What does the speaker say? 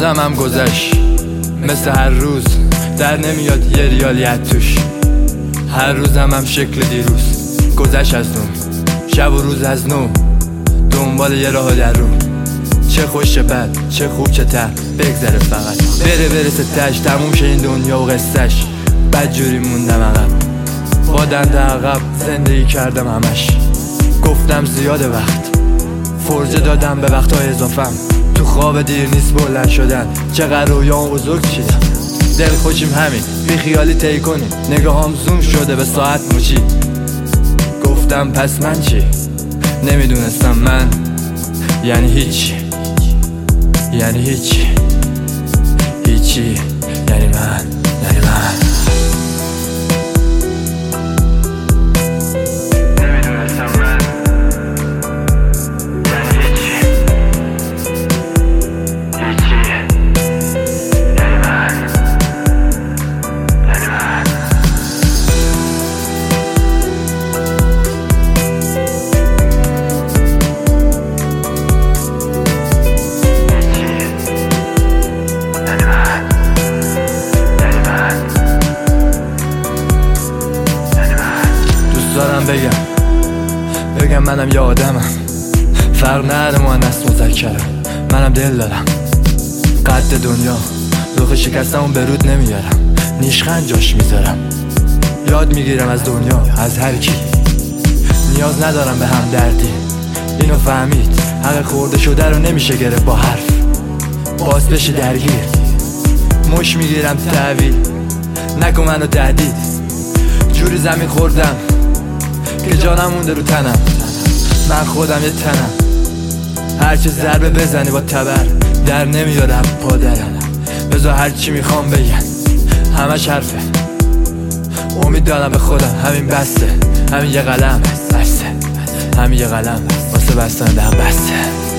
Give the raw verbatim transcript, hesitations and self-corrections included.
روزم هم گذشت مثل هر روز، در نمیاد یه ریالیت توش. هر روزم هم شکل دیروز، گذشت از نو، شب و روز از نو، دنبال یه راه در رو. چه خوش چه بد، چه خوب چه تر، بگذره فقط بره برسه تش، تموم شه این دنیا و قصهش. بد جوری موندم عقب، با دنده عقب زندگی کردم همش. گفتم زیاده وقت، فرجه دادم به وقتهای اضافم. تو خواب دیر نیست بلند شدن، چقدر رویام بزرگ چیدم. دل خوشیم همین، بی خیالی طی کنیم. نگاهم زوم شده به ساعت مچی. گفتم پس من چی؟ نمیدونستم من یعنی هیچی، یعنی هیچی، هیچی، یعنی من، یعنی من دارم بگم بگم منم یه آدمم، فرق نره مؤنث مذکرم. منم دل دارم، قد دنیا، رخ شکستمون به رود نمیارم، نیشخند جاش میذارم. یاد میگیرم از دنیا، از هر کی. نیاز ندارم به هم دردی، اینو فهمید. حق خورده شده رو نمیشه گرفت با حرف، باز بشه درگیر. مش میگیرم تحویل، نکن منو تهدید. جوری زمین خوردم که جانم مونده رو تنم. من خودم یه تنم، هرچه ضربه بزنی با تبر در نمیاره پادرم. بذار هرچی میخوام بگن همش حرفه. امید دارم به خودم، همین بسته. همین یه قلم بسته، همین یه قلم واسه بستن دهم بسته.